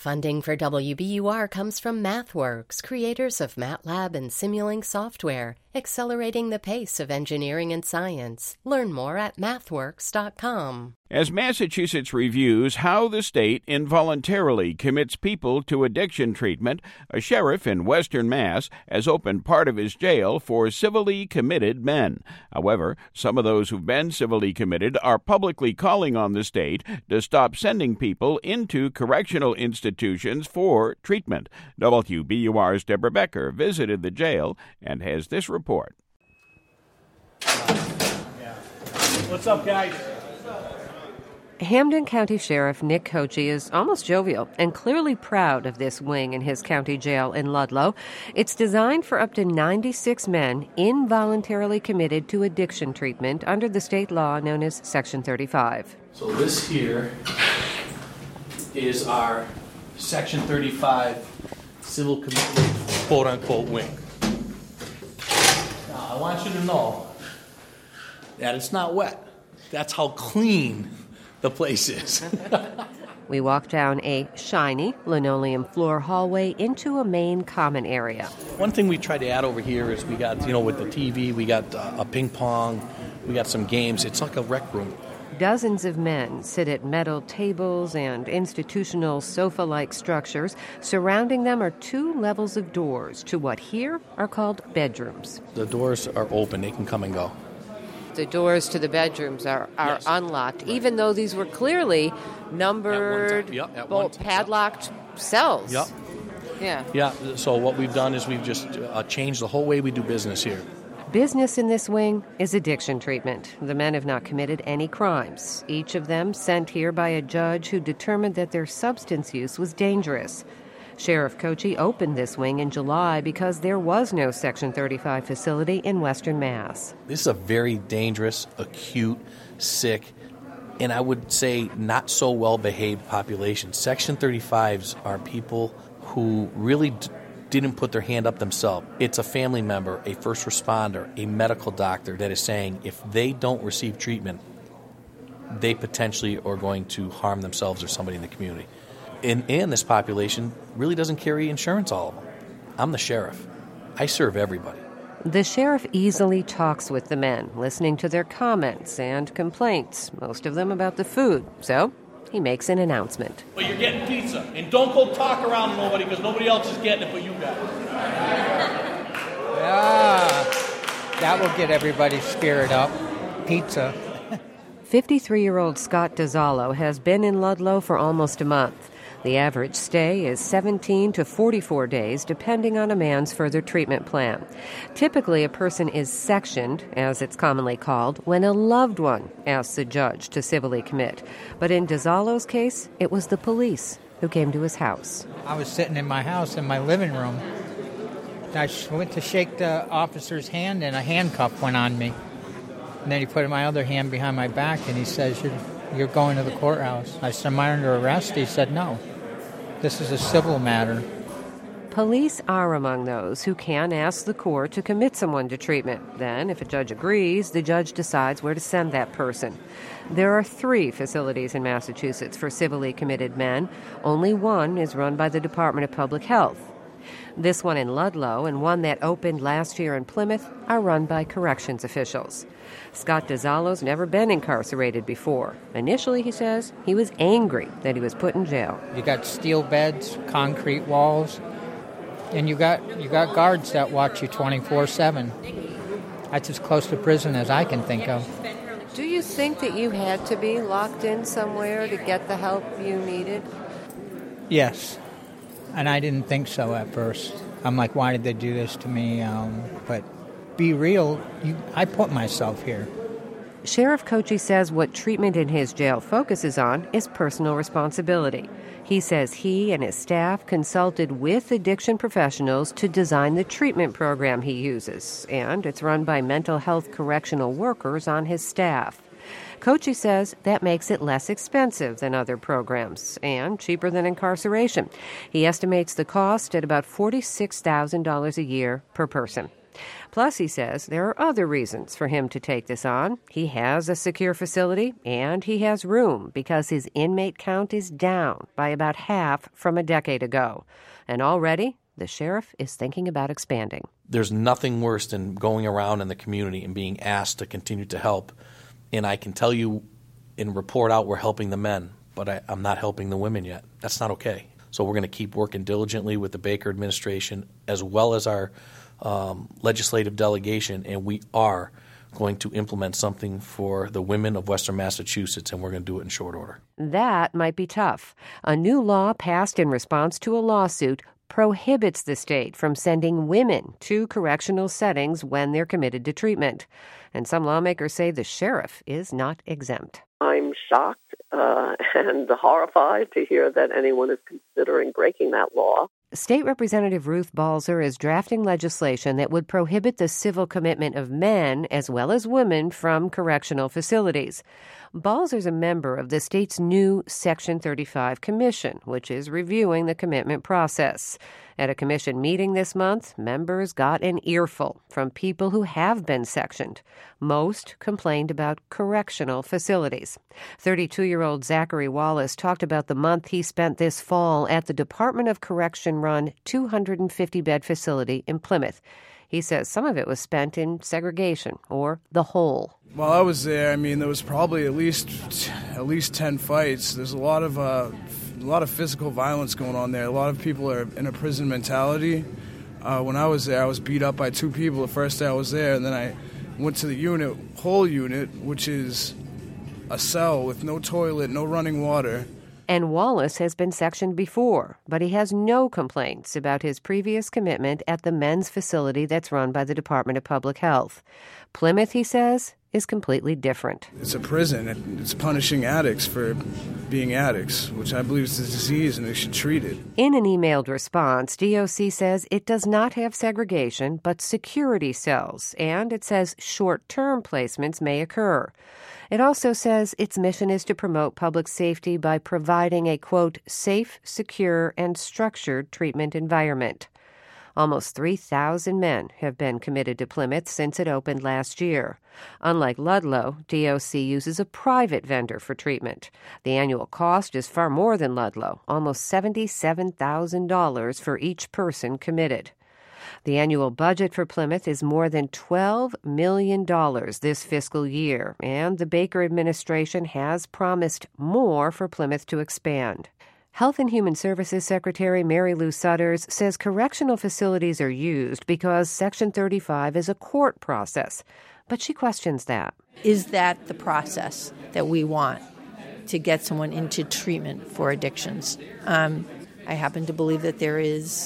Funding for WBUR comes from MathWorks, creators of MATLAB and Simulink software, accelerating the pace of engineering and science. Learn more at mathworks.com. As Massachusetts reviews how the state involuntarily commits people to addiction treatment, a sheriff in Western Mass has opened part of his jail for civilly committed men. However, some of those who've been civilly committed are publicly calling on the state to stop sending people into correctional institutions for treatment. WBUR's Deborah Becker visited the jail and has this report. What's up, guys? Hampden County Sheriff Nick Kochi is almost jovial and clearly proud of this wing in his county jail in Ludlow. It's designed for up to 96 men involuntarily committed to addiction treatment under the state law known as Section 35. So this here is our Section 35 civil commitment, quote-unquote, wing. Now, I want you to know that it's not wet. That's how clean the place is. We walk down a shiny linoleum floor hallway into a main common area. One thing we tried to add over here is we got, with the TV, we got a ping pong, we got some games. It's like a rec room. Dozens of men sit at metal tables and institutional sofa-like structures. Surrounding them are two levels of doors to what here are called bedrooms. The doors are open. They can come and go. The doors to the bedrooms are Yes. unlocked, even though these were clearly numbered, padlocked cells. Yep. Yeah, so what we've done is we've just changed the whole way we do business here. Business in this wing is addiction treatment. The men have not committed any crimes. Each of them sent here by a judge who determined that their substance use was dangerous. Sheriff Kochi opened this wing in July because there was no Section 35 facility in Western Mass. This is a very dangerous, acute, sick, and I would say not so well-behaved population. Section 35s are people who really didn't put their hand up themselves. It's a family member, a first responder, a medical doctor that is saying if they don't receive treatment, they potentially are going to harm themselves or somebody in the community. And this population really doesn't carry insurance, all of them. I'm the sheriff. I serve everybody. The sheriff easily talks with the men, listening to their comments and complaints, most of them about the food. So he makes an announcement. But you're getting pizza, and don't go talk around to nobody because nobody else is getting it but you guys. Yeah, that will get everybody's spirit up. Pizza. 53-year-old Scott DiZallo has been in Ludlow for almost a month. The average stay is 17 to 44 days, depending on a man's further treatment plan. Typically, a person is sectioned, as it's commonly called, when a loved one asks the judge to civilly commit. But in DiZallo's case, it was the police who came to his house. I was sitting in my house in my living room. I went to shake the officer's hand, and a handcuff went on me. And then he put my other hand behind my back, and he says, you're going to the courthouse. I said, am I under arrest? He said, no. This is a civil matter. Police are among those who can ask the court to commit someone to treatment. Then, if a judge agrees, the judge decides where to send that person. There are 3 facilities in Massachusetts for civilly committed men. Only one is run by the Department of Public Health. This one in Ludlow and one that opened last year in Plymouth are run by corrections officials. Scott DiZallo's never been incarcerated before. Initially, he says, he was angry that he was put in jail. You got steel beds, concrete walls, and you got guards that watch you 24/7. That's as close to prison as I can think of. Do you think that you had to be locked in somewhere to get the help you needed? Yes. And I didn't think so at first. I'm like, why did they do this to me? But be real, I put myself here. Sheriff Kochi says what treatment in his jail focuses on is personal responsibility. He says he and his staff consulted with addiction professionals to design the treatment program he uses, and it's run by mental health correctional workers on his staff. Kochi says that makes it less expensive than other programs and cheaper than incarceration. He estimates the cost at about $46,000 a year per person. Plus, he says there are other reasons for him to take this on. He has a secure facility, and he has room because his inmate count is down by about half from a decade ago. And already, the sheriff is thinking about expanding. There's nothing worse than going around in the community and being asked to continue to help. And I can tell you and report out we're helping the men, but I'm not helping the women yet. That's not okay. So we're going to keep working diligently with the Baker administration as well as our legislative delegation, and we are going to implement something for the women of Western Massachusetts, and we're going to do it in short order. That might be tough. A new law passed in response to a lawsuit prohibits the state from sending women to correctional settings when they're committed to treatment. And some lawmakers say the sheriff is not exempt. I'm shocked and horrified to hear that anyone is considering breaking that law. State Representative Ruth Balzer is drafting legislation that would prohibit the civil commitment of men as well as women from correctional facilities. Balzer's a member of the state's new Section 35 Commission, which is reviewing the commitment process. At a commission meeting this month, members got an earful from people who have been sectioned. Most complained about correctional facilities. 32-year-old Zachary Wallace talked about the month he spent this fall at the Department of Correction-run 250-bed facility in Plymouth. He says some of it was spent in segregation, or the hole. While I was there, there was probably at least 10 fights. There's a lot of physical violence going on there. A lot of people are in a prison mentality. When I was there, I was beat up by 2 people the first day I was there, and then I went to the whole unit, which is a cell with no toilet, no running water. And Wallace has been sectioned before, but he has no complaints about his previous commitment at the men's facility that's run by the Department of Public Health. Plymouth, he says, is completely different. It's a prison. It's punishing addicts for being addicts, which I believe is a disease and they should treat it. In an emailed response, DOC says it does not have segregation, but security cells, and it says short-term placements may occur. It also says its mission is to promote public safety by providing a, quote, safe, secure, and structured treatment environment. Almost 3,000 men have been committed to Plymouth since it opened last year. Unlike Ludlow, DOC uses a private vendor for treatment. The annual cost is far more than Ludlow, almost $77,000 for each person committed. The annual budget for Plymouth is more than $12 million this fiscal year, and the Baker administration has promised more for Plymouth to expand. Health and Human Services Secretary Mary Lou Sutters says correctional facilities are used because Section 35 is a court process, but she questions that. Is that the process that we want to get someone into treatment for addictions? I happen to believe that there is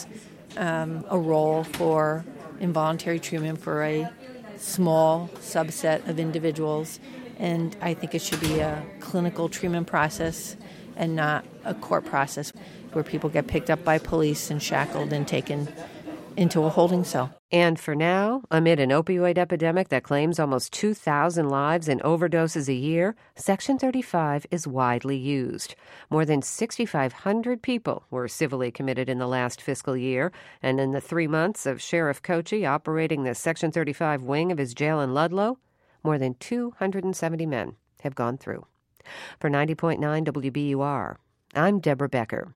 a role for involuntary treatment for a small subset of individuals, and I think it should be a clinical treatment process and not a court process where people get picked up by police and shackled and taken into a holding cell. And for now, amid an opioid epidemic that claims almost 2,000 lives and overdoses a year, Section 35 is widely used. More than 6,500 people were civilly committed in the last fiscal year, and in the 3 months of Sheriff Kochi operating the Section 35 wing of his jail in Ludlow, more than 270 men have gone through. For 90.9 WBUR, I'm Deborah Becker.